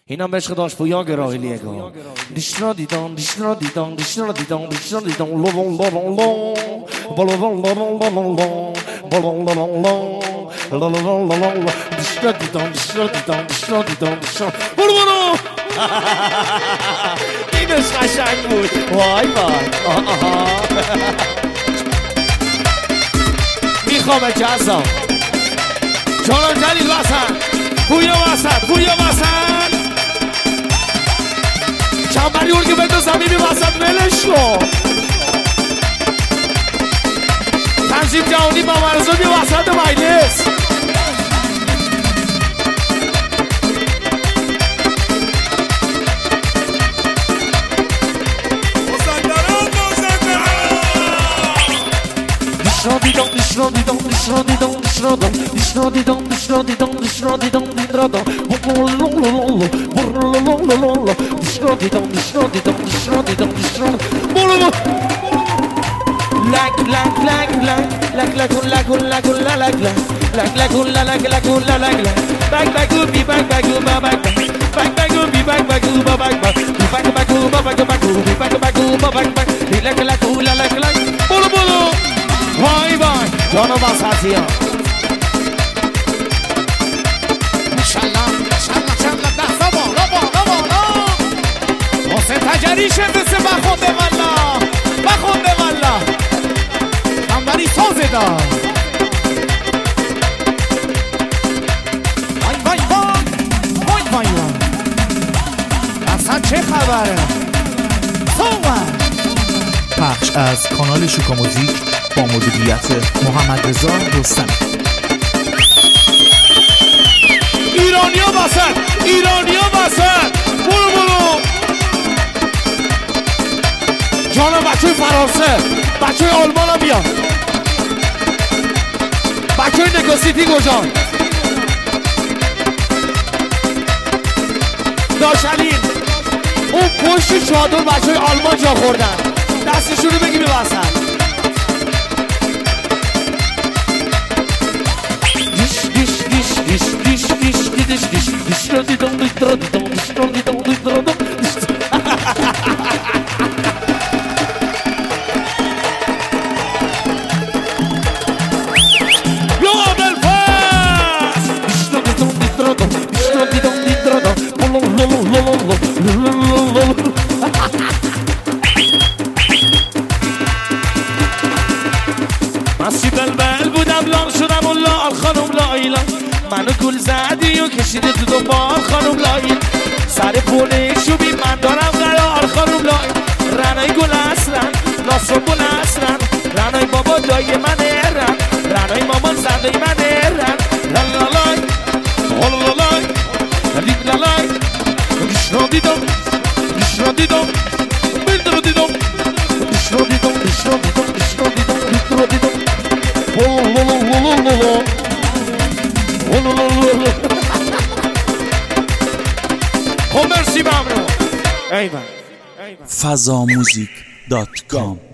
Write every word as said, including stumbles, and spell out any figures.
اینم عشق داشت پویا گراهیلیه گا دیشنا دیدان دیشنا دیدان دیشنا دیدان دیشنا دیدان لولون لولون لون بلولون لولون لولون لون بلولون لولون لون لولون لولون دیشنا دیدان دیشنا دیدان دیشنا دیدان دیشنا برو برو اینش قشنگ بود وای وای میخوام جزا جانم جلیل واسن پویا واسن پویا واسن چنبری اون که بده زمینی واسط ولش کن تنظیم جهانی با مرزونی واسط مجلس دیدم دیشنا دیدم دیشنا دیدم دیشنا دیدم دیشنا دیدم دیشنا دیدم دیشنا دیدم دیشنا دیدم دیشنا دیدم دیشنا دیدم دیشنا دیدم دیشنا لک لک لک لک لک لک لک لک لک لک لک لک لک لک بگ بگو بی بگ بگو با بگ بگ بگو بی بگ بگو با بگ بگ بگ بگو با بگ بگو بی بگ بگو با بگ بگ لک لک لک لک بولو بولو وای وای جانو واسطی ها ماشالله ماشالله ماشالله دستا بالا بالا بالا حسین تجری شمسه بخونده والله بخونده والله نمبری سازه دا وای وای وای وای وای وای اصلا چه خبره صحبت پخش از کانال شوکا موزیک با مدیریت محمد رضا رستمی. ایرانیا واسط ایرانیا واسط برو برو جانم بچه فرانسه بچه آلمان هم بیان بچه نگاسیتی گجان داشلین اون پشت چادر بچه آلمان جا خوردن دستشون رو بگی به وسط Diş diş diş diş diş diş rodi dom diş rodi dom diş rodi dom diş rodi dom Global Pass diş rodi dom diş rodi dom diş rodi dom diş rodi dom lo lo lo lo lo مسی بلبل بودم لام شدم و لال خانم لایلا منو گل زدی و کشیده تو دنبال خانم لایل سر پونه شوبی من دارم قرار خانم لایل رنای گل اسرن ناسو گل اسرن رنای بابا دای من ارن رنای مامان زنده من ارن لالالای لالالای لالالای دیش رو دیدم دیش رو دیدم بیل رو دیدم دیش رو دیدم دیش رو دیدم دیش رو دیدم دیش رو دیدم خب مرسی ممنون ایوان فضاموزیک دات کام